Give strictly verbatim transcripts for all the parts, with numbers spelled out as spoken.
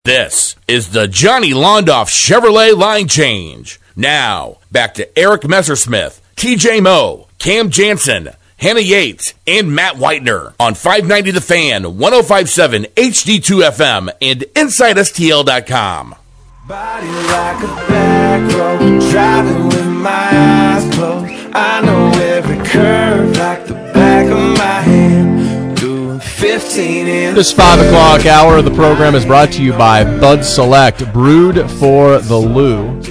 This is the Johnny Londoff Chevrolet line change. Now, back to Eric Messersmith, T J Moe, Cam Jansen, Hannah Yates, and Matt Whitener on five ninety The Fan, one oh five point seven H D two F M, and Inside S T L dot com. Body like a back road, driving with my eyes closed. I know every curve like the back of my hand. Doing fifteen in This five o'clock hour of the program is brought to you by Bud Select, brewed for the Lou.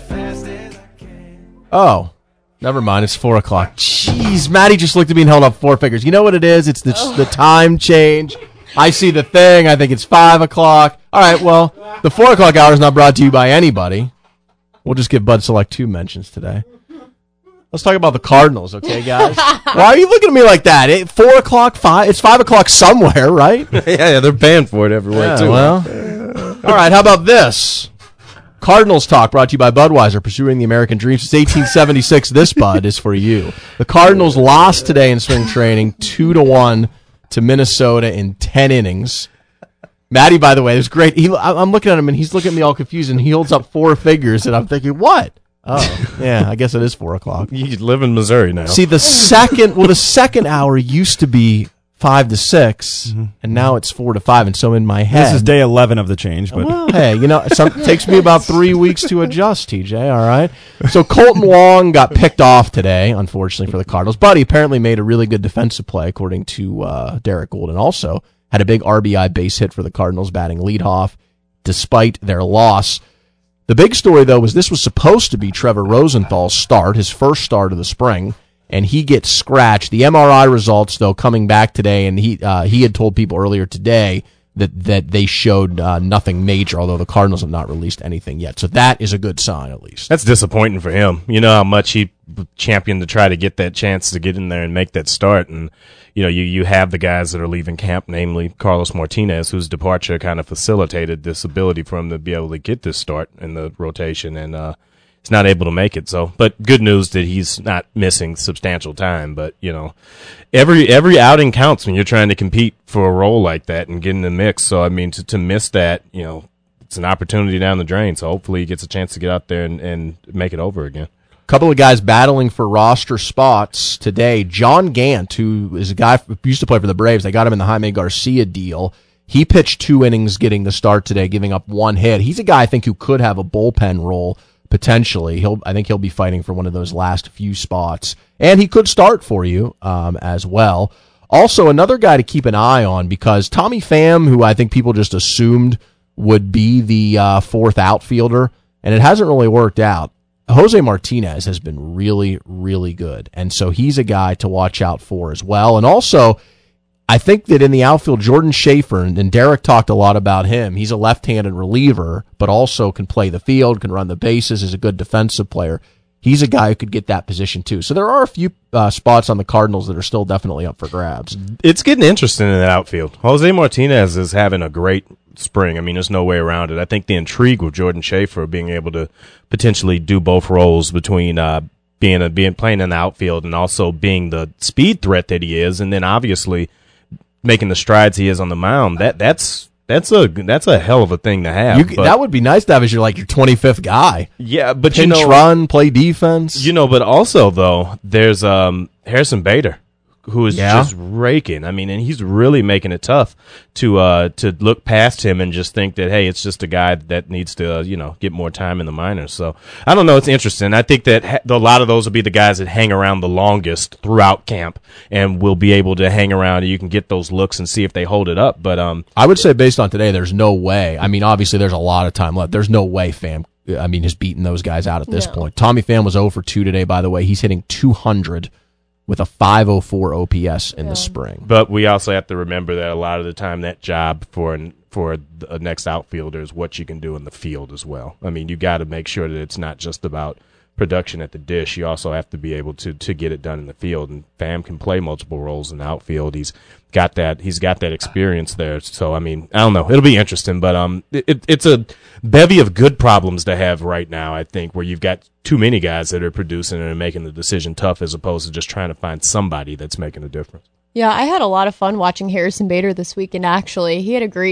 Oh, never mind. It's four o'clock. Jeez, Maddie just looked at me and held up four fingers. You know what it is? It's the, the time change. I see the thing. I think it's five o'clock. All right, well, the four o'clock hour is not brought to you by anybody. We'll just give Bud Select two mentions today. Let's talk about the Cardinals, okay, guys? Why are you looking at me like that? It, four o'clock, five. It's five o'clock somewhere, right? yeah, yeah, they're paying for it everywhere, Yeah, too. well, all right, how about this? Cardinals Talk brought to you by Budweiser, pursuing the American dream since eighteen seventy-six. This, Bud, is for you. The Cardinals lost today in spring training, two to one to Minnesota in ten innings. Matty, by the way, it was great. He, I'm looking at him, and he's looking at me all confused, and he holds up four figures, and I'm thinking, what? Oh, yeah, I guess it is four o'clock. You live in Missouri now. See, the second, well, the second hour used to be five to six, mm-hmm. and now it's four to five, and so in my head... This is day eleven of the change, but... Well, hey, you know, it takes me about three weeks to adjust, T J, all right? So Colton Wong got picked off today, unfortunately, for the Cardinals, but he apparently made a really good defensive play, according to uh, Derek Gould, and also had a big R B I base hit for the Cardinals, batting leadoff, despite their loss. The big story, though, was this was supposed to be Trevor Rosenthal's start, his first start of the spring, and he gets scratched. The M R I results, though, coming back today, and he uh, he had told people earlier today that, that they showed uh, nothing major, although the Cardinals have not released anything yet. So that is a good sign, at least. That's disappointing for him. You know how much he championed to try to get that chance to get in there and make that start, and you know, you, you have the guys that are leaving camp, namely Carlos Martinez, whose departure kind of facilitated this ability for him to be able to get this start in the rotation, and uh, he's not able to make it. So, but good news that he's not missing substantial time. But you know, every every outing counts when you're trying to compete for a role like that and get in the mix. So, I mean, to to miss that, you know, it's an opportunity down the drain. So hopefully he gets a chance to get out there and, and make it over again. Couple of guys battling for roster spots today. John Gant, who is a guy who used to play for the Braves, they got him in the Jaime Garcia deal. He pitched two innings getting the start today, giving up one hit. He's a guy I think who could have a bullpen role potentially. He'll I think he'll be fighting for one of those last few spots. And he could start for you um, as well. Also, another guy to keep an eye on, because Tommy Pham, who I think people just assumed would be the uh, fourth outfielder, and it hasn't really worked out. Jose Martinez has been really, really good, and so he's a guy to watch out for as well. And also, I think that in the outfield, Jordan Schaefer, and Derek talked a lot about him, he's a left-handed reliever, but also can play the field, can run the bases, is a good defensive player. He's a guy who could get that position too. So there are a few uh, spots on the Cardinals that are still definitely up for grabs. It's getting interesting in the outfield. Jose Martinez is having a great spring. I mean, there's no way around it. I think the intrigue with Jordan Schaefer being able to potentially do both roles between uh, being a, being playing in the outfield and also being the speed threat that he is, and then obviously making the strides he is on the mound. That that's that's a that's a hell of a thing to have. You, that would be nice to have as your like your twenty-fifth guy. Yeah, but Pinch you know, run, play defense. You know, but also though, there's um Harrison Bader, who is yeah. just raking. I mean, and he's really making it tough to uh to look past him and just think that, hey, it's just a guy that needs to, uh, you know, get more time in the minors. So I don't know. It's interesting. I think that ha- a lot of those will be the guys that hang around the longest throughout camp and will be able to hang around, and you can get those looks and see if they hold it up. But um, I would say based on today, there's no way. I mean, obviously there's a lot of time left. There's no way Pham, I mean, has beaten those guys out at this no. point. Tommy Pham was oh for two today, by the way. He's hitting two hundred with a five oh four O P S in yeah. the spring. But we also have to remember that a lot of the time that job for an, for a next outfielder is what you can do in the field as well. I mean, you got to make sure that it's not just about production at the dish. You also have to be able to to get it done in the field. And Pham can play multiple roles in the outfield. He's got that. He's got that experience there. So I mean, I don't know. It'll be interesting, but um, it, it's a bevy of good problems to have right now. I think where you've got too many guys that are producing and are making the decision tough, as opposed to just trying to find somebody that's making a difference. Yeah, I had a lot of fun watching Harrison Bader this weekend. Actually, he had a great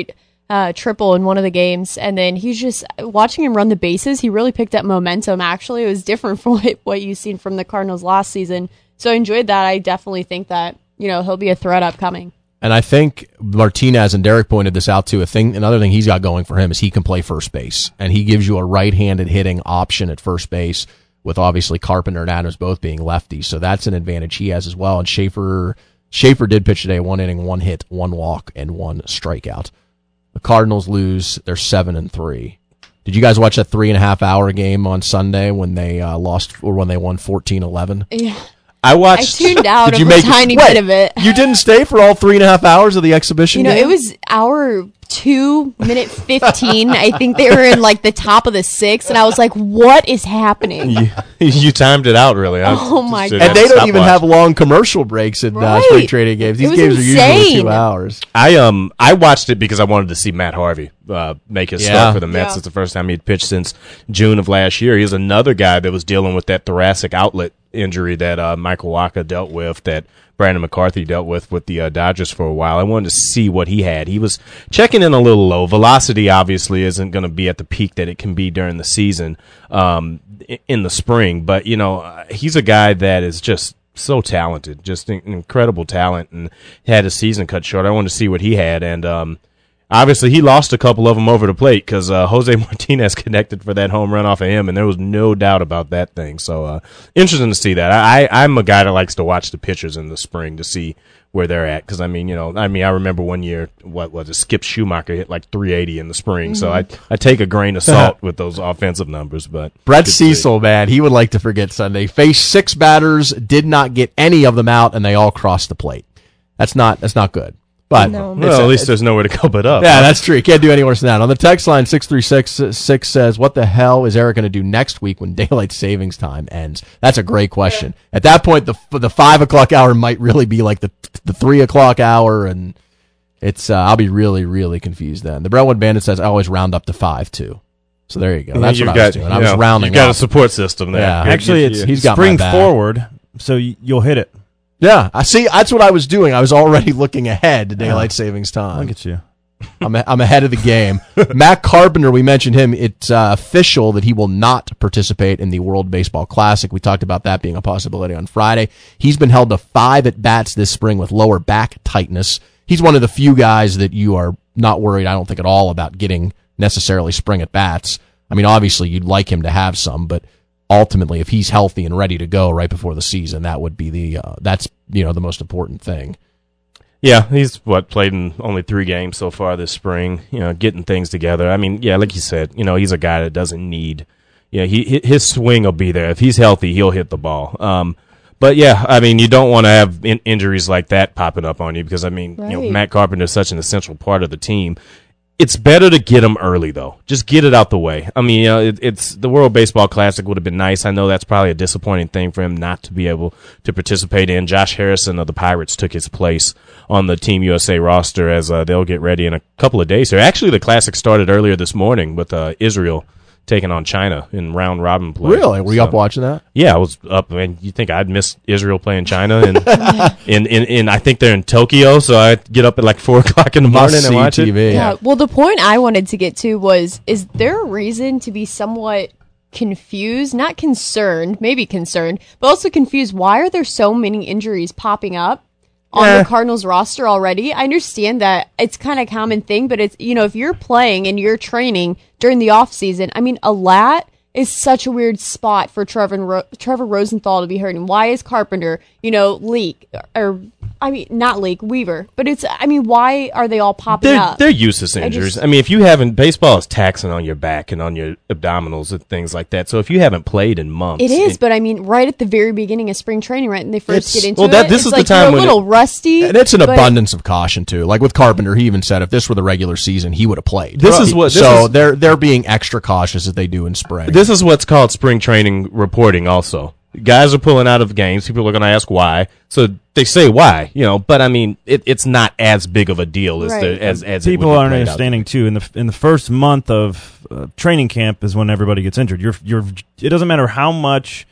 uh, triple in one of the games. And then he's just watching him run the bases. He really picked up momentum. Actually, it was different from what, what you've seen from the Cardinals last season. So I enjoyed that. I definitely think that, you know, he'll be a threat upcoming. And I think Martinez, and Derek pointed this out too, a thing, another thing he's got going for him is he can play first base. And he gives you a right-handed hitting option at first base, with obviously Carpenter and Adams both being lefties. So that's an advantage he has as well. And Schaefer, Schaefer did pitch today, one inning, one hit, one walk, and one strikeout. The Cardinals lose. They're seven and three. Did you guys watch that three and a half hour game on Sunday when they uh, lost or when they won fourteen eleven? Yeah. I watched. I tuned out Did of you a make tiny it, wait, bit of it. You didn't stay for all three and a half hours of the exhibition You know, game? it was hour two, minute fifteen. I think they were in like the top of the sixth, and I was like, what is happening? You, you timed it out, really. I Oh, my just- God. And they don't stop even watch. have long commercial breaks in uh, Right. spring training games. These It was games are usually insane. two hours. I um I watched it because I wanted to see Matt Harvey uh, make his Yeah. start for the Mets. Yeah. It's the first time he'd pitched since June of last year. He's another guy that was dealing with that thoracic outlet injury that uh, Michael Wacha dealt with, that Brandon McCarthy dealt with with the uh, Dodgers for a while. I wanted to see what he had. He was checking in a little low. Velocity obviously isn't going to be at the peak that it can be during the season um, in the spring, but you know uh, he's a guy that is just so talented, just an incredible talent, and had his season cut short. I wanted to see what he had, and um, obviously he lost a couple of them over the plate because uh, Jose Martinez connected for that home run off of him, and there was no doubt about that thing. So uh, interesting to see that. I, I'm a guy that likes to watch the pitchers in the spring to see where they're at, because I mean, you know, I mean, I remember one year, what was it? Skip Schumacher hit like three eighty in the spring. Mm-hmm. So I I take a grain of salt with those offensive numbers, but Brett Cecil, man, he would like to forget Sunday. Faced six batters, did not get any of them out, and they all crossed the plate. That's not that's not good. But No. it's well, a- at least there's nowhere to go but up. yeah, huh? that's true. You can't do any worse than that. On the text line, six three six six says, what the hell is Eric going to do next week when daylight savings time ends? That's a great question. At that point, the the five o'clock hour might really be like the the three o'clock hour, and it's uh, I'll be really, really confused then. The Brentwood Bandit says, I always round up to five, too. So there you go. That's You've what got, I was doing. I you was know, rounding You've got up. a support system there. Yeah. Good- Actually, good it's for you. he's got spring my back. forward, so y- you'll hit it. Yeah, I see. That's what I was doing. I was already looking ahead to daylight savings time. Look at you. I'm, a, I'm ahead of the game. Matt Carpenter, we mentioned him. It's uh, official that he will not participate in the World Baseball Classic. We talked about that being a possibility on Friday. He's been held to five at-bats this spring with lower back tightness. He's one of the few guys that you are not worried, I don't think, at all about getting necessarily spring at-bats. I mean, obviously, you'd like him to have some, but ultimately, if he's healthy and ready to go right before the season, that would be the uh, that's you know the most important thing. Yeah, he's what played in only three games so far this spring. You know, getting things together. I mean, yeah, like you said, you know, he's a guy that doesn't need. Yeah, he his swing will be there. If he's healthy, he'll hit the ball. Um, but yeah, I mean, you don't want to have in- injuries like that popping up on you because I mean, you know, Right. Matt Carpenter is such an essential part of the team. It's better to get him early, though. Just get it out the way. I mean, you know, it, it's the World Baseball Classic would have been nice. I know that's probably a disappointing thing for him not to be able to participate in. Josh Harrison of the Pirates took his place on the Team U S A roster as uh, they'll get ready in a couple of days here. Actually, the Classic started earlier this morning with uh, Israel taking on China in round robin play. Really? Were you So- up watching that? Yeah, I was up. I mean, you think I'd miss Israel playing China? And in, in, in, I think they're in Tokyo, so I get up at like four o'clock in the morning and Must-see watch T V. it. Yeah. Well, the point I wanted to get to was, is there a reason to be somewhat confused, not concerned, maybe concerned, but also confused? Why are there so many injuries popping up on Yeah. the Cardinals roster already? I understand that it's kind of a common thing, but it's, you know, if you're playing and you're training during the off season, I mean, a lat is such a weird spot for Trevor Ro- Trevor Rosenthal to be hurting. Why is Carpenter, you know, Leak or I mean not Leak, Weaver, but it's I mean why are they all popping They're, up? they're useless injuries. I, just- mean, if you haven't, baseball is taxing on your back and on your abdominals and things like that. So if you haven't played in months, It is, it- but I mean, right at the very beginning of spring training, right when they first It's- get into well, that- it, this it's is the like time you're a when little it- rusty. And it's an but- abundance of caution too. Like with Carpenter, he even said if this were the regular season, he would have played. This is what- this so is- they're they're being extra cautious as they do in spring. this is what's called spring training reporting. Also, guys are pulling out of games. People are going to ask why. So they say why, you know. But I mean, it, it's not as big of a deal as Right. the, as as it People would be aren't played out. understanding too. In the in the first month of uh, training camp is when everybody gets injured. You're you're. It doesn't matter how much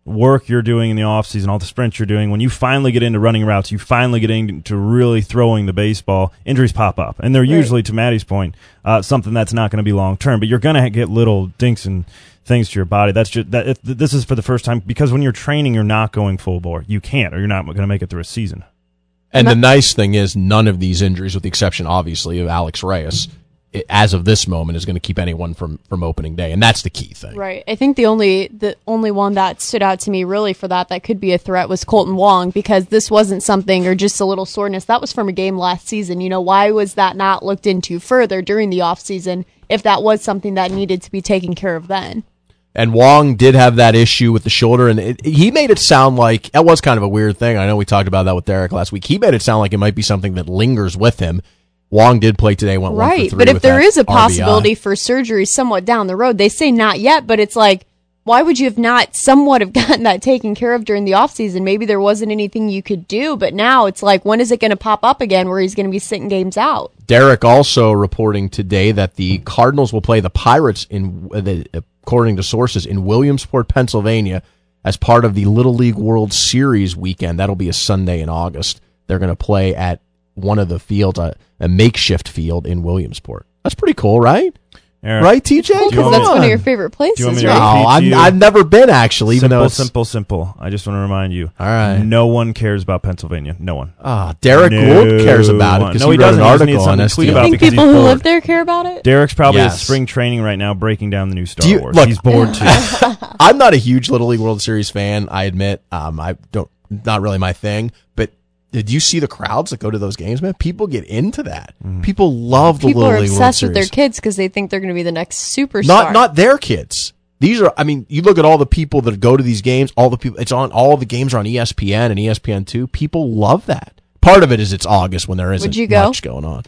work you're doing in the offseason, all the sprints you're doing, when you finally get into running routes, you finally get into really throwing the baseball, injuries pop up. And they're right. usually, to Maddie's point, uh, something that's not going to be long-term. But you're going to get little dinks and things to your body. That's just that. If, this is for the first time, because when you're training, you're not going full bore. You can't, or you're not going to make it through a season. And the nice thing is none of these injuries, with the exception, obviously, of Alex Reyes, it, as of this moment, is going to keep anyone from, from opening day, and that's the key thing. Right. I think the only the only one that stood out to me really for that that could be a threat was Colton Wong, because this wasn't something or just a little soreness. That was from a game last season. You know, why was that not looked into further during the offseason if that was something that needed to be taken care of then? And Wong did have that issue with the shoulder, and it, he made it sound like that was kind of a weird thing. I know we talked about that with Derek last week. He made it sound like it might be something that lingers with him. Wong did play today, went right, one for three. But if with there is a R B I. possibility for surgery somewhat down the road, they say not yet, but it's like, why would you have not somewhat have gotten that taken care of during the offseason? Maybe there wasn't anything you could do, but now it's like, when is it going to pop up again where he's going to be sitting games out? Derek also reporting today that the Cardinals will play the Pirates in uh, the. according to sources, in Williamsport, Pennsylvania, as part of the Little League World Series weekend. That'll be a Sunday in August. They're going to play at one of the fields, a, a makeshift field in Williamsport. That's pretty cool, right? Eric, right, T J? Well, because that's one of your favorite places, me to right? No, I've, I've never been, actually. Even simple, though it's, simple, simple. I just want to remind you. All right. No one cares about Pennsylvania. No one. Ah, Derek no Gould cares about it because no, he, he wrote doesn't. an He article needs on something to S T L. tweet about You because think people he's who bored. live there care about it? Derek's probably Yes. at spring training right now breaking down the new Star Do you- Wars. look- He's bored too. I'm not a huge Little League World Series fan, I admit. Um, I don't, not really my thing, but did you see the crowds that go to those games, man? People get into that. Mm. People love the People Little are League World obsessed Series. with their kids because they think they're going to be the next superstar. Not not their kids. These are, I mean, you look at all the people that go to these games, all the people, it's on, all the games are on E S P N and E S P N two. People love that. Part of it is it's August when there isn't Would you go? much going on.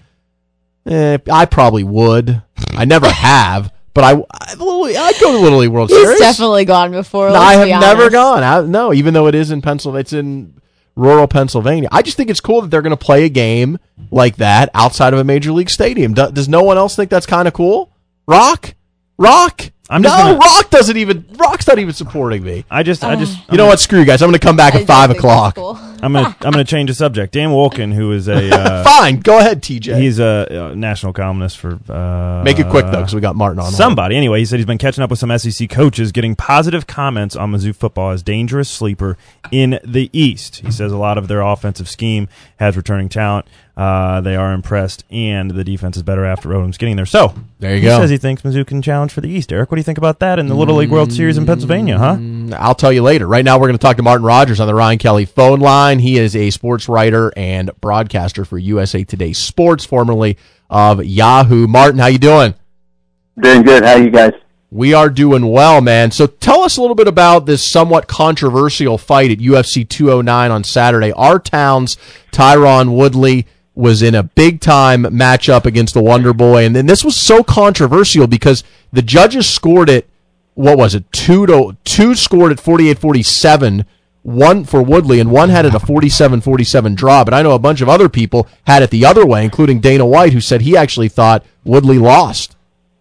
Eh, I probably would. I never have, but I, I I'd go to Little League World He's Series. definitely gone before. No, let's I have be never honest. gone. I, no, even though it is in Pennsylvania, it's in rural Pennsylvania. I just think it's cool that they're going to play a game like that outside of a major league stadium. Do, does no one else think that's kind of cool? Rock? Rock? I'm no, just gonna- Rock doesn't even, Rock's not even supporting me. I just, I just, You know what? Screw you guys. I'm going to come back I at don't five think o'clock. that's cool. I'm gonna, I'm gonna change the subject. Dan Wolken, who is a, uh, Fine. Go ahead, T J. he's a, uh national columnist for. Uh, Make it quick, though, because we got Martin on. hold. Somebody. Anyway, he said he's been catching up with some S E C coaches, getting positive comments on Mizzou football as dangerous sleeper in the East. He says a lot of their offensive scheme has returning talent. Uh, they are impressed, and the defense is better after Odom's getting there. So, There you he go. says he thinks Mizzou can challenge for the East. Eric, what do you think about that in the Little League World Series in Pennsylvania, huh? I'll tell you later. Right now, we're going to talk to Martin Rogers on the Ryan Kelly phone line. He is a sports writer and broadcaster for U S A Today Sports, formerly of Yahoo. Martin, how you doing? Doing good. How you guys? We are doing well, man. So tell us a little bit about this somewhat controversial fight at U F C two oh nine on Saturday. Our town's Tyron Woodley was in a big-time matchup against the Wonder Boy, and then this was so controversial because the judges scored it, what was it, two to two scored at forty-eight forty-seven, one for Woodley, and one had it a forty-seven forty-seven draw, but I know a bunch of other people had it the other way, including Dana White, who said he actually thought Woodley lost.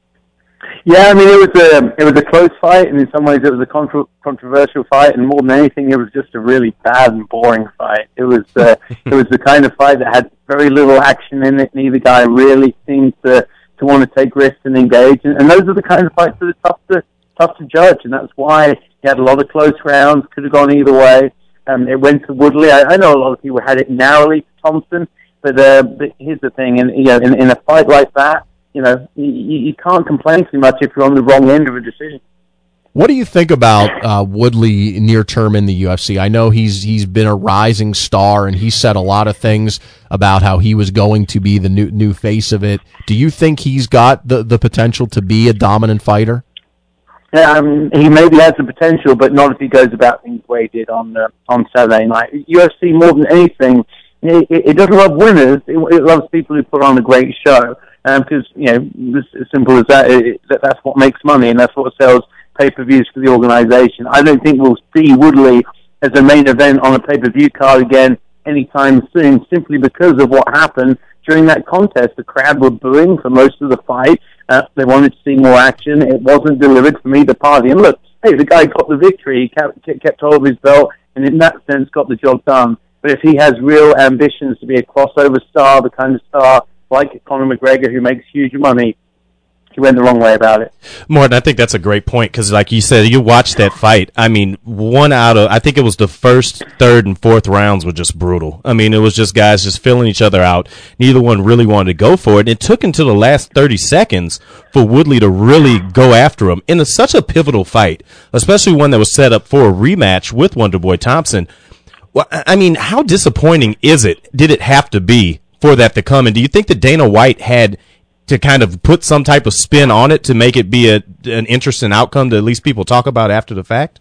Yeah, I mean it was a it was a close fight, and in some ways it was a contra- controversial fight, and more than anything, it was just a really bad and boring fight. It was uh, it was the kind of fight that had very little action in it. Neither guy really seemed to to want to take risks and engage, and, and those are the kind of fights that are tough to tough to judge, and that's why he had a lot of close rounds. Could have gone either way. Um, it went to Woodley. I, I know a lot of people had it narrowly to Thompson, but, uh, but here's the thing: and you know, in, in a fight like that, you know, you, you can't complain too much if you're on the wrong end of a decision. What do you think about uh, Woodley near term in the U F C? I know he's he's been a rising star, and he said a lot of things about how he was going to be the new new face of it. Do you think he's got the, the potential to be a dominant fighter? Yeah, um, he maybe has the potential, but not if he goes about things the way he did on uh, on Saturday night. U F C, more than anything, it, it doesn't love winners. It, it loves people who put on a great show. Because, um, you know, as simple as that, it, that, that's what makes money, and that's what sells pay-per-views for the organization. I don't think we'll see Woodley as a main event on a pay-per-view card again anytime soon, simply because of what happened during that contest. The crowd were booing for most of the fight. Uh, they wanted to see more action. It wasn't delivered from either party. And look, hey, the guy got the victory. He kept, kept hold of his belt, and in that sense, got the job done. But if he has real ambitions to be a crossover star, the kind of star like Conor McGregor who makes huge money, he went the wrong way about it. Martin, I think that's a great point because, like you said, you watched that fight. I mean, one out of, I think it was the first, third, and fourth rounds were just brutal. I mean, it was just guys just filling each other out. Neither one really wanted to go for it. And it took until the last thirty seconds for Woodley to really go after him in a, such a pivotal fight, especially one that was set up for a rematch with Wonderboy Thompson. Well, I mean, how disappointing is it? Did it have to be for that to come? And do you think that Dana White had to kind of put some type of spin on it to make it be a, an interesting outcome that at least people talk about after the fact?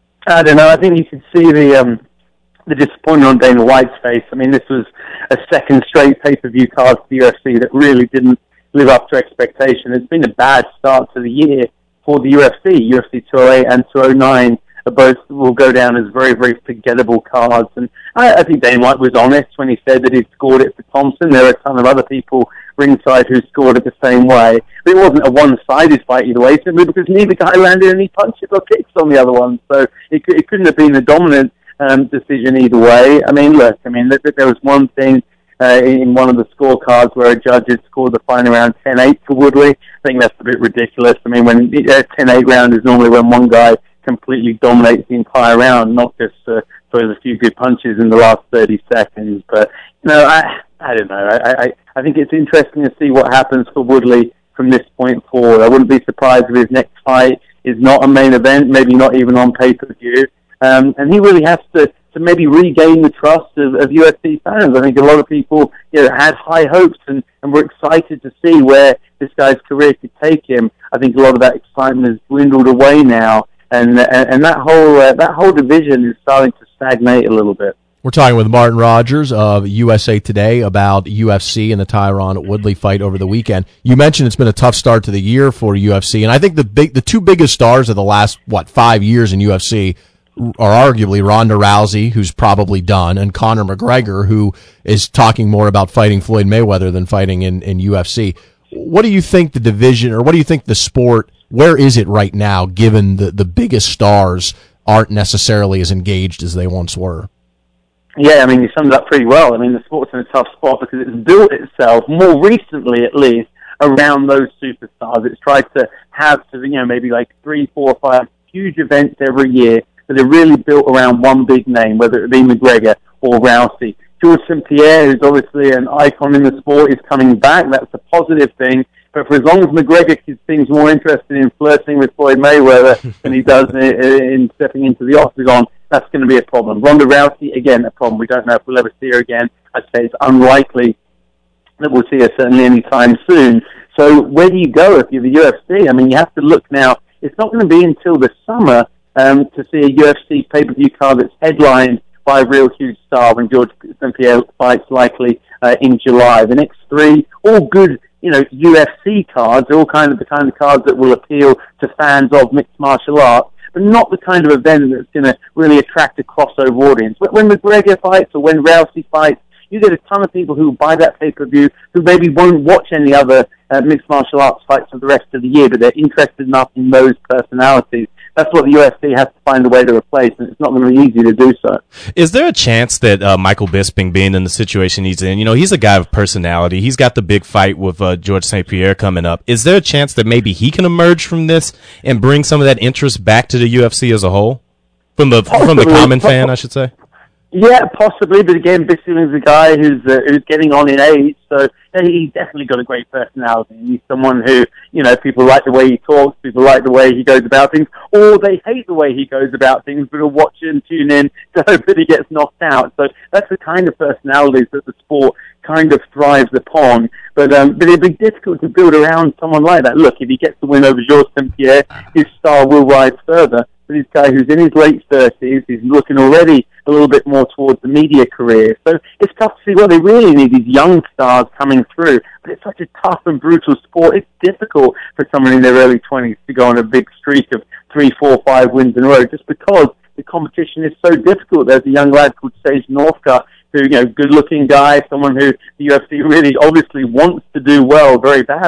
I don't know. I think you could see the um, the disappointment on Dana White's face. I mean, this was a second straight pay-per-view card for the U F C that really didn't live up to expectation. It's been a bad start to the year for the U F C. U F C two oh eight and two oh nine are both will go down as very, very forgettable cards. And I, I think Dana White was honest when he said that he'd scored it for Thompson. There are a ton of other people ringside who scored it the same way. But it wasn't a one-sided fight either way, simply because neither guy landed any punches or kicks on the other one. So it, it couldn't have been a dominant um, decision either way. I mean, look, I mean, there, there was one thing uh, in one of the scorecards where a judge had scored the final round ten eight for Woodley. I think that's a bit ridiculous. I mean, when a ten eight round is normally when one guy completely dominates the entire round, not just uh, throws a few good punches in the last thirty seconds. But, you know, I... I don't know. I, I, I think it's interesting to see what happens for Woodley from this point forward. I wouldn't be surprised if his next fight is not a main event, maybe not even on pay-per-view. Um, and he really has to, to maybe regain the trust of, of U F C fans. I think a lot of people, you know, had high hopes and, and were excited to see where this guy's career could take him. I think a lot of that excitement has dwindled away now, and and, and that whole uh, that whole division is starting to stagnate a little bit. We're talking with Martin Rogers of U S A Today about U F C and the Tyron Woodley fight over the weekend. You mentioned it's been a tough start to the year for U F C, and I think the big, the two biggest stars of the last, what, five years in U F C are arguably Ronda Rousey, who's probably done, and Conor McGregor, who is talking more about fighting Floyd Mayweather than fighting in, in U F C. What do you think the division, or what do you think the sport, where is it right now, given the, the biggest stars aren't necessarily as engaged as they once were? Yeah, I mean, you summed it up pretty well. I mean, the sport's in a tough spot because it's built itself, more recently at least, around those superstars. It's tried to have, to, you know, maybe like three, four, five huge events every year that are really built around one big name, whether it be McGregor or Rousey. George Saint Pierre, who's obviously an icon in the sport, is coming back. That's a positive thing. But for as long as McGregor seems more interested in flirting with Floyd Mayweather than he does in, in stepping into the octagon, that's going to be a problem. Ronda Rousey, again, a problem. We don't know if we'll ever see her again. I'd say it's unlikely that we'll see her certainly anytime soon. So where do you go if you're the U F C? I mean, you have to look now. It's not going to be until the summer um, to see a U F C pay-per-view card that's headlined by a real huge star when George Saint Pierre fights likely uh, in July. The next three, all good, you know, U F C cards, are all kind of the kind of cards that will appeal to fans of mixed martial arts, but not the kind of event that's going to really attract a crossover audience. When McGregor fights or when Rousey fights, you get a ton of people who buy that pay-per-view who maybe won't watch any other uh, mixed martial arts fights for the rest of the year, but they're interested enough in those personalities. That's what the U F C has to find a way to replace, and it's not going to be easy to do so. Is there a chance that uh, Michael Bisping, being in the situation he's in, you know, he's a guy of personality. He's got the big fight with uh, George Saint Pierre coming up. Is there a chance that maybe he can emerge from this and bring some of that interest back to the U F C as a whole? From the Possibly. from the common fan, I should say? Yeah, possibly, but again, Bisping is a guy who's uh, who's getting on in age, so yeah, he's definitely got a great personality. He's someone who, you know, people like the way he talks, people like the way he goes about things, or they hate the way he goes about things, but will watch and tune in to hope that he gets knocked out. So that's the kind of personalities that the sport kind of thrives upon. But um, but it'd be difficult to build around someone like that. Look, if he gets the win over Georges Saint-Pierre, his star will rise further. But this guy who's in his late thirties, he's looking already a little bit more towards the media career. So it's tough to see, well, they really need these young stars coming through. But it's such a tough and brutal sport. It's difficult for someone in their early twenties to go on a big streak of three, four, five wins in a row, just because the competition is so difficult. There's a young lad called Sage Northcutt, who, you know, good-looking guy, someone who the U F C really obviously wants to do well very badly.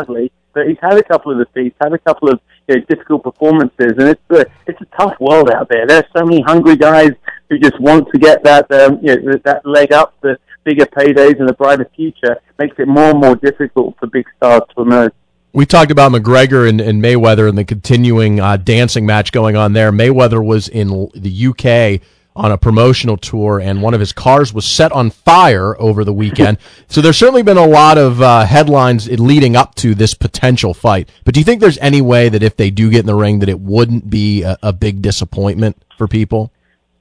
but he's had a couple of defeats, had a couple of you know, difficult performances, and it's a, it's a tough world out there. There are so many hungry guys who just want to get that um, you know, that leg up, the bigger paydays and a brighter future. Makes it more and more difficult for big stars to emerge. We talked about McGregor and, and Mayweather and the continuing uh, dancing match going on there. Mayweather was in the U K on a promotional tour, and one of his cars was set on fire over the weekend. So there's certainly been a lot of uh, headlines leading up to this potential fight. But do you think there's any way that if they do get in the ring that it wouldn't be a, a big disappointment for people?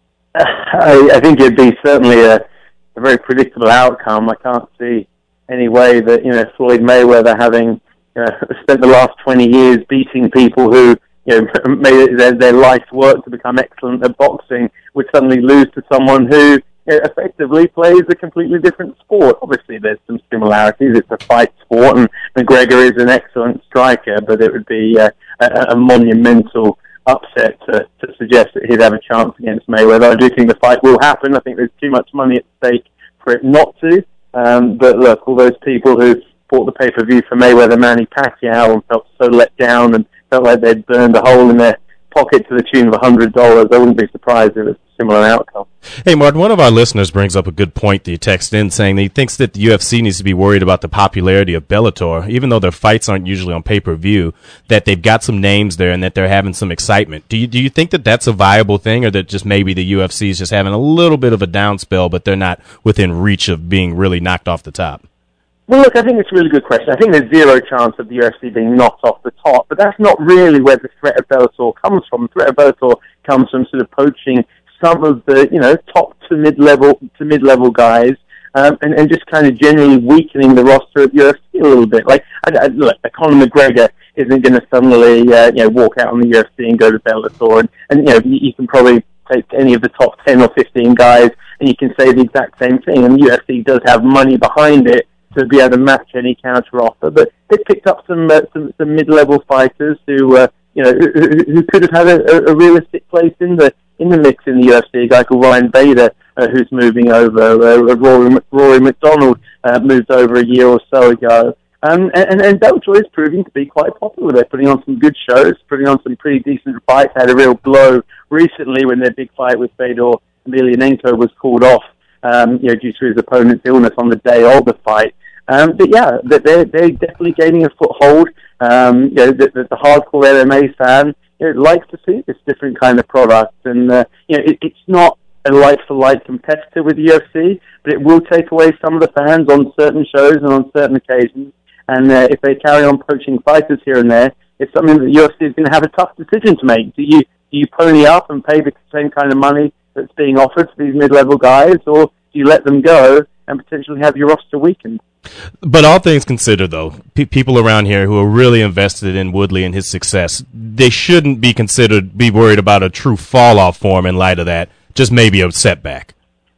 I, I think it'd be certainly a, a very predictable outcome. I can't see any way that, you know, Floyd Mayweather, having you know, spent the last twenty years beating people who you know, made it their, their life's work to become excellent at boxing, would suddenly lose to someone who you know, effectively plays a completely different sport. Obviously, there's some similarities. It's a fight sport, and McGregor is an excellent striker, but it would be uh, a, a monumental upset to, to suggest that he'd have a chance against Mayweather. I do think the fight will happen. I think there's too much money at stake for it not to. Um, but look, all those people who bought the pay-per-view for Mayweather Manny Pacquiao and felt so let down and felt like they'd burned a hole in their pocket to the tune of one hundred dollars. I wouldn't be surprised if it was a similar outcome. Hey, Martin, one of our listeners brings up a good point that you text in, saying that he thinks that the U F C needs to be worried about the popularity of Bellator, even though their fights aren't usually on pay-per-view, that they've got some names there and that they're having some excitement. Do you, do you think that that's a viable thing, or that just maybe the U F C is just having a little bit of a down spell, but they're not within reach of being really knocked off the top? Well, look, I think it's a really good question. I think there's zero chance of the U F C being knocked off the top, but that's not really where the threat of Bellator comes from. The threat of Bellator comes from sort of poaching some of the, you know, top to mid-level to mid-level guys, um, and, and just kind of generally weakening the roster of U F C a little bit. Like, I, I, look, Conor McGregor isn't going to suddenly, uh, you know, walk out on the U F C and go to Bellator, and, and you know, you, you can probably take any of the top ten or fifteen guys, and you can say the exact same thing. And the U F C does have money behind it to be able to match any counter offer, but they picked up some uh, some, some mid-level fighters who uh, you know who, who could have had a, a realistic place in the in the mix in the U F C. A guy called Ryan Bader, uh, who's moving over. Uh, Rory, Rory McDonald uh, moved over a year or so ago, um, and and Bellator is proving to be quite popular. They're putting on some good shows, putting on some pretty decent fights. Had a real blow recently when their big fight with Fedor Emelianenko was called off, um, you know, due to his opponent's illness on the day of the fight. Um, but yeah, they're, they're definitely gaining a foothold. Um, you know, the, the, the hardcore M M A fan you know, likes to see this different kind of product. And, uh, you know, it, it's not a like-for-like competitor with the U F C, but it will take away some of the fans on certain shows and on certain occasions. And uh, if they carry on poaching fighters here and there, it's something that the U F C is going to have a tough decision to make. Do you, do you pony up and pay the same kind of money that's being offered to these mid-level guys, or do you let them go and potentially have your roster weakened? But all things considered, though, pe- people around here who are really invested in Woodley and his success, they shouldn't be considered, be worried about a true fall-off form in light of that, just maybe a setback.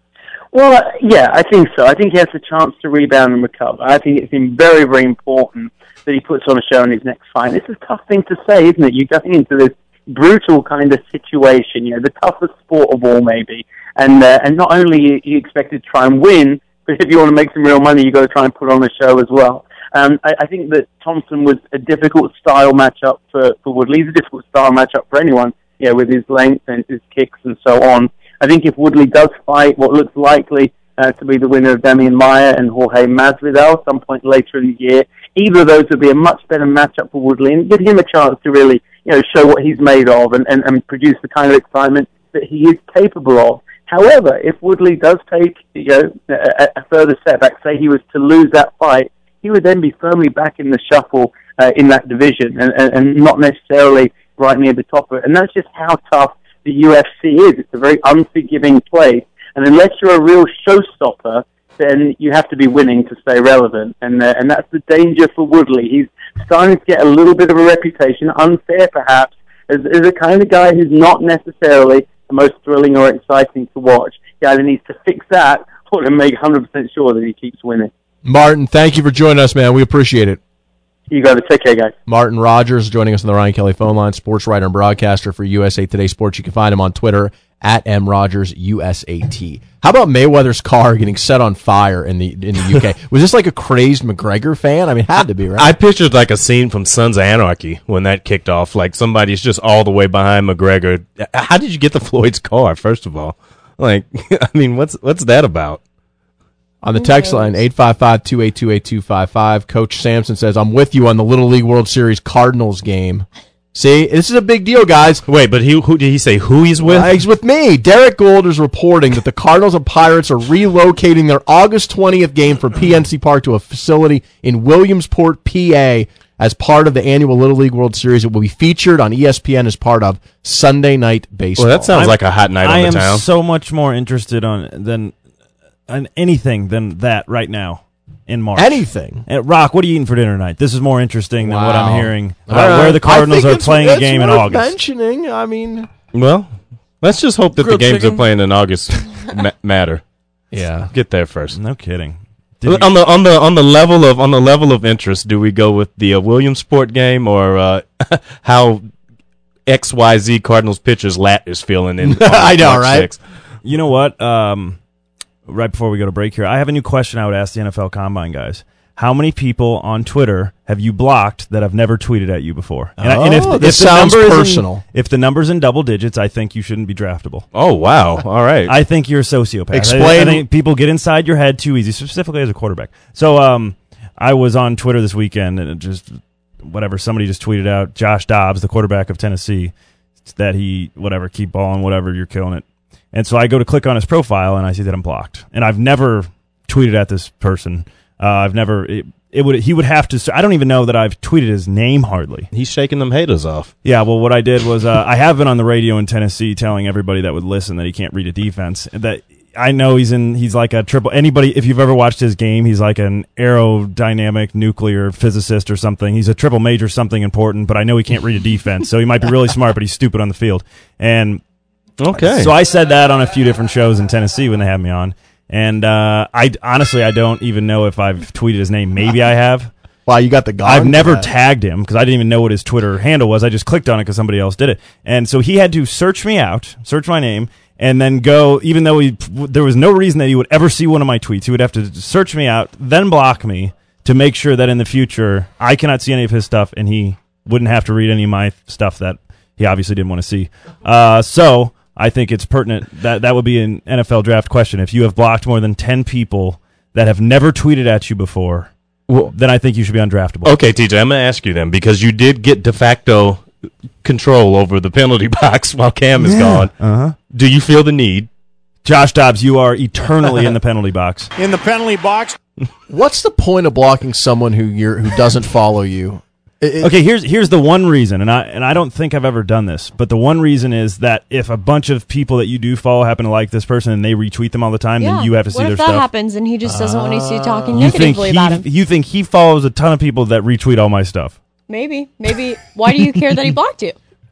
Well, uh, yeah, I think so. I think he has a chance to rebound and recover. I think it's been very, very important that he puts on a show in his next fight. It's a tough thing to say, isn't it? You're going into this brutal kind of situation, you know, the toughest sport of all, maybe. And uh, and not only are you expected to try and win, but if you want to make some real money, you've got to try and put on a show as well. Um, I, I think that Thompson was a difficult style matchup for, for Woodley. He's a difficult style matchup for anyone, you know, with his length and his kicks and so on. I think if Woodley does fight what looks likely uh, to be the winner of Demian Maia and Jorge Masvidal at some point later in the year, either of those would be a much better matchup for Woodley and give him a chance to really, you know, show what he's made of and, and, and produce the kind of excitement that he is capable of. However, if Woodley does take, you know, a, a further setback, say he was to lose that fight, he would then be firmly back in the shuffle uh, in that division and, and, and not necessarily right near the top of it. And that's just how tough the U F C is. It's a very unforgiving place. And unless you're a real showstopper, then you have to be winning to stay relevant. And uh, and that's the danger for Woodley. He's starting to get a little bit of a reputation, unfair perhaps, as, as a kind of guy who's not necessarily the most thrilling or exciting to watch. He either needs to fix that or to make one hundred percent sure that he keeps winning. Martin, thank you for joining us, man. We appreciate it. You got to take care, guys. Martin Rogers joining us on the Ryan Kelly phone line, sports writer and broadcaster for U S A Today Sports. You can find him on Twitter at M Rogers U S A T. How about Mayweather's car getting set on fire in the in the U K? Was this like a crazed McGregor fan? I mean, it had to be, right? I pictured like a scene from Sons of Anarchy when that kicked off. Like somebody's just all the way behind McGregor. How did you get the Floyd's car, first of all? Like, I mean, what's what's that about? On the text line, eight five five, two eight two, eight two five five, Coach Sampson says, I'm with you on the Little League World Series Cardinals game. See, this is a big deal, guys. Wait, but he, who did he say who he's with? Uh, he's with me. Derek Gould is reporting that the Cardinals and Pirates are relocating their August twentieth game from P N C Park to a facility in Williamsport, P A, as part of the annual Little League World Series. It will be featured on E S P N as part of Sunday Night Baseball. Well, that sounds I'm- like a hot night I on am the town. so much more interested on than on anything than that right now in March. Anything. Uh, Rock, what are you eating for dinner tonight? This is more interesting than what Wow. I'm hearing All about right. where the Cardinals I think are it's- playing a it's game in worth August. mentioning. I mean, Well, let's just hope that Grilled the games chicken? are playing in August ma- matter. yeah. Get there first. No kidding. Did on the on the on the level of on the level of interest, do we go with the uh, Williamsport game or uh, how X Y Z Cardinals pitcher's lat is feeling in? I know, March right? sixth? You know what? Um, right before we go to break here, I have a new question I would ask the N F L Combine guys. How many people on Twitter have you blocked that have never tweeted at you before? And, I- and if, Oh, if this the sounds number is in- personal. if the number's in double digits, I think you shouldn't be draftable. Oh wow! All right. I think you're a sociopath. Explain- I, I think people get inside your head too easy, specifically as a quarterback. So um, I was on Twitter this weekend, and it just whatever somebody just tweeted out Josh Dobbs, the quarterback of Tennessee, that he whatever keep balling, whatever, you're killing it. And so I go to click on his profile, and I see that I'm blocked. And I've never tweeted at this person. Uh, I've never. It, it would. He would have to. I don't even know that I've tweeted his name hardly. He's shaking them haters off. Yeah, well, what I did was uh, I have been on the radio in Tennessee telling everybody that would listen that he can't read a defense. That I know he's in. He's like a triple. Anybody, if you've ever watched his game, he's like an aerodynamic nuclear physicist or something. He's a triple major something important, but I know he can't read a defense. So he might be really smart, but he's stupid on the field. And Okay. so I said that on a few different shows in Tennessee when they had me on. And uh, I honestly, I don't even know if I've tweeted his name. Maybe I have. Wow, you got the gong I've never for that. tagged him because I didn't even know what his Twitter handle was. I just clicked on it because somebody else did it. And so he had to search me out, search my name, and then go, even though he, there was no reason that he would ever see one of my tweets, he would have to search me out, then block me to make sure that in the future I cannot see any of his stuff and he wouldn't have to read any of my stuff that he obviously didn't want to see. Uh, so I think it's pertinent. That that would be an N F L draft question. If you have blocked more than ten people that have never tweeted at you before, Well, then I think you should be undraftable. okay, T J, I'm going to ask you then, because you did get de facto control over the penalty box while Cam is gone. Uh-huh. Do you feel the need? Josh Dobbs, you are eternally in the penalty box. In the penalty box. What's the point of blocking someone who you're who doesn't follow you? It- it- Okay, here's here's the one reason, and I and I don't think I've ever done this, but the one reason is that if a bunch of people that you do follow happen to like this person and they retweet them all the time, Yeah. then you have to see what their if that stuff. happens and he just doesn't want to see you talking You think negatively he about him? you think he follows a ton of people that retweet all my stuff? Maybe. Maybe. Why do you care that he blocked you?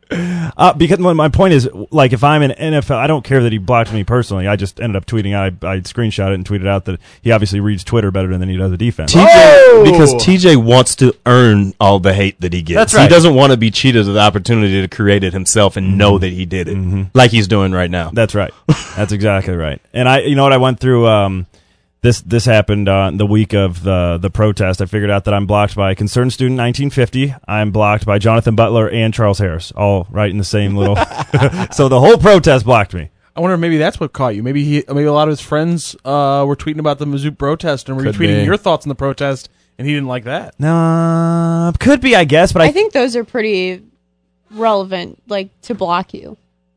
Uh, because my, my point is, like, if I'm an N F L, I don't care that he blocked me personally. I just ended up tweeting. I I screenshot it and tweeted out that he obviously reads Twitter better than he does the defense. T J, Oh! because T J wants to earn all the hate that he gets. That's He right. doesn't want to be cheated of the opportunity to create it himself and know that he did it, like he's doing right now. That's right. That's exactly right. And I, you know what, I went through. Um, this this happened uh, the week of the the protest. I figured out that I'm blocked by Concerned Student nineteen fifty. I'm blocked by Jonathan Butler and Charles Harris, all right in the same little. So the whole protest blocked me. I wonder if maybe that's what caught you. Maybe he, maybe a lot of his friends uh, were tweeting about the Mizzou protest and were Could retweeting be. your thoughts on the protest, and he didn't like that. Uh, could be, I guess, but I, I think those are pretty relevant, like, to block you.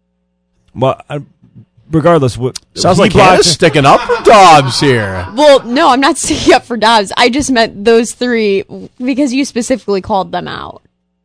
well, I, regardless, what Sounds he like blocked- Hannah's sticking up for Dobbs here. Well, no, I'm not sticking up for Dobbs. I just meant those three because you specifically called them out.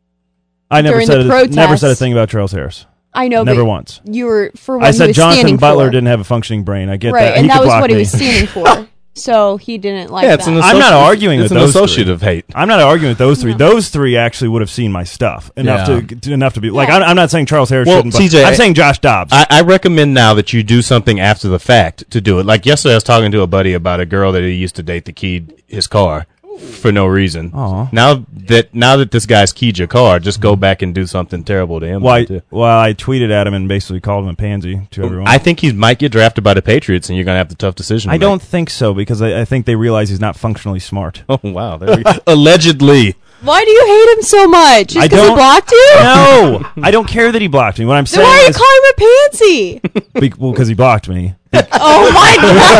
I never during said the a, protest. never said a thing about Charles Harris. I know, Never but once. you were for what I he said was Jonathan standing Butler for. didn't have a functioning brain. I get right, that. and he that could was block what he me. was standing for. So he didn't like yeah, it's that. an I'm not associ- arguing it's with an those three. associative hate. I'm not arguing with those three. Those three actually would have seen my stuff enough Yeah. to, to enough to be like. Yeah. I'm, I'm not saying Charles Harris Well, shouldn't. But T J, I'm I- saying Josh Dobbs. I, I recommend now that you do something after the fact to do it. Like yesterday, I was talking to a buddy about a girl that he used to date that keyed his car, for no reason. Aw. Now that now that this guy's keyed your car, just go back and do something terrible to him. Well, I, too. well, I tweeted at him and basically called him a pansy to everyone. I think he might get drafted by the Patriots, and you're going to have the tough decision. to I make. don't think so because I, I think they realize he's not functionally smart. Oh wow! There we go. Allegedly. Why do you hate him so much? Just I because he don't- blocked you? No, I don't care that he blocked me. What I'm Then saying why are you is, calling him a pansy? be- well, because he blocked me. Oh my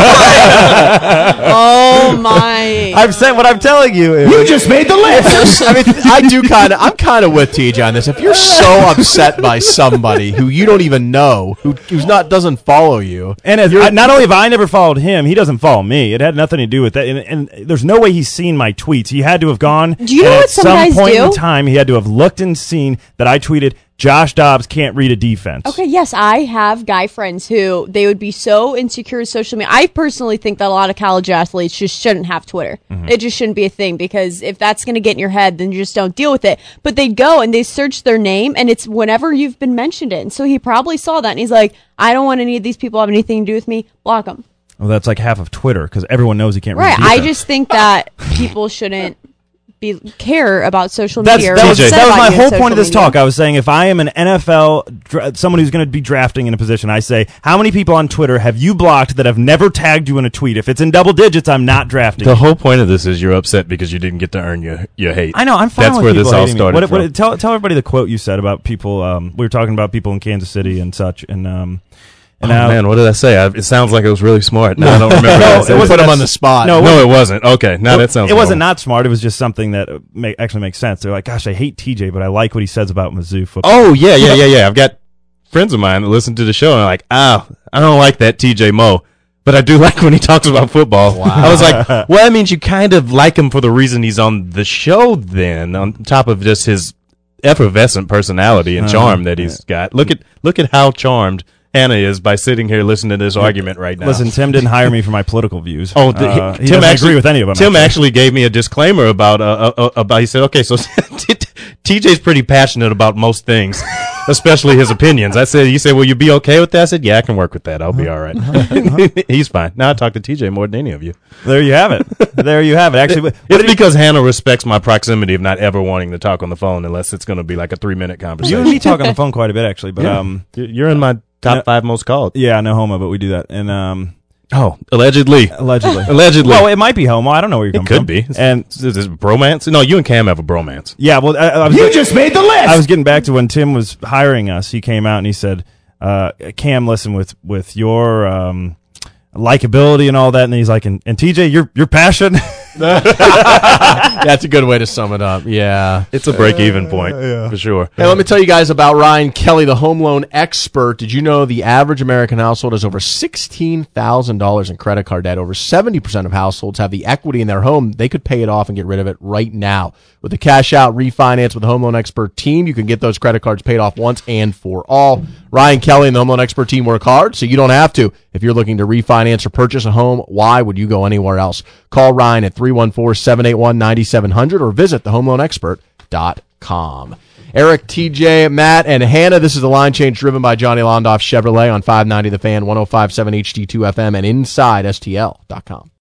god! Oh my! I'm saying what I'm telling you. Is, You just made the list. I mean, I do kind of. I'm kind of with T J on this. If you're so upset by somebody who you don't even know, who who's not doesn't follow you, and as, I, not only have I never followed him, he doesn't follow me. It had nothing to do with that. And, and there's no way he's seen my tweets. He had to have gone. Do you know and what at some some guys point do? in time, he had to have looked and seen that I tweeted, Josh Dobbs can't read a defense. Okay, yes, I have guy friends who they would be so insecure with social media. I personally think that a lot of college athletes just shouldn't have Twitter. Mm-hmm. It just shouldn't be a thing because if that's going to get in your head, then you just don't deal with it. But they go and they search their name and it's whenever you've been mentioned it. And so he probably saw that and he's like, I don't want any of these people to have anything to do with me. Block them. Well, that's like half of Twitter because everyone knows he can't Right. read I defense. just think that people shouldn't be care about social That's, media. or that was, what's said that was about my you on whole social point of this media. talk. I was saying if I am an N F L, dra- someone who's going to be drafting in a position, I say, how many people on Twitter have you blocked that have never tagged you in a tweet? If it's in double digits, I'm not drafting The you. whole point of this is you're upset because you didn't get to earn your, your hate. I know, I'm fine That's with where people this all hating me. started What, from. what, tell, tell everybody the quote you said about people, um, we were talking about people in Kansas City and such, and um, and oh, now, man, what did I say? I, it sounds like it was really smart. No, I don't remember. what I No, said. it wasn't put him that- on the spot. No, No, it wasn't. Okay, now that sounds it wasn't normal. not smart. It was just something that uh, ma- actually makes sense. They're like, gosh, I hate T J, but I like what he says about Mizzou football. Oh, yeah, yeah, yeah, yeah. I've got friends of mine that listen to the show and are like, ah, I don't like that T J Moe, but I do like when he talks about football. I was like, well, that means you kind of like him for the reason he's on the show then, on top of just his effervescent personality and charm that he's got. Look at look at how charmed Hannah is by sitting here listening to this argument right now. Listen, Tim didn't hire me for my political views. Oh, the, Uh, he Tim doesn't actually agree with any of them. Tim actually. gave me a disclaimer about uh, uh, about. He said, "Okay, so T J's pretty passionate about most things, especially his opinions." I said, "You said, will you be okay with that?" I said, "Yeah, I can work with that. I'll be all right." He's fine. Now I talk to T J more than any of you. There you have it. There you have it. Actually, what It's did he- because Hannah respects my proximity of not ever wanting to talk on the phone unless it's going to be like a three minute you conversation. and me talk on the phone quite a bit, actually. But um, You're in my top No. five most called. yeah, no homo, but we do that. And um, Oh, allegedly. allegedly, Allegedly. well, it might be homo. I don't know where you're It coming could from. be. And Is this bromance? No, you and Cam have a bromance. yeah, well, I, I was You just made the list. I was getting back to when Tim was hiring us. He came out and he said, uh, "Cam, listen, with with your um, likability and all that," and he's like, "And, and T J, your your passion." That's a good way to sum it up. Yeah. It's a break-even point, for sure. Hey, let me tell you guys about Ryan Kelly, the home loan expert. Did you know the average American household has over sixteen thousand dollars in credit card debt? Over seventy percent of households have the equity in their home. They could pay it off and get rid of it right now. With the cash out refinance with the home loan expert team, you can get those credit cards paid off once and for all. Ryan Kelly and the home loan expert team work hard, so you don't have to. If you're looking to refinance or purchase a home, why would you go anywhere else? Call Ryan at three one four, seven eight one, nine seven zero zero or visit the home loan expert dot com. Eric, T J, Matt, and Hannah, this is the line change driven by Johnny Londoff Chevrolet on five ninety The Fan, one oh five point seven H D two F M, and inside S T L dot com.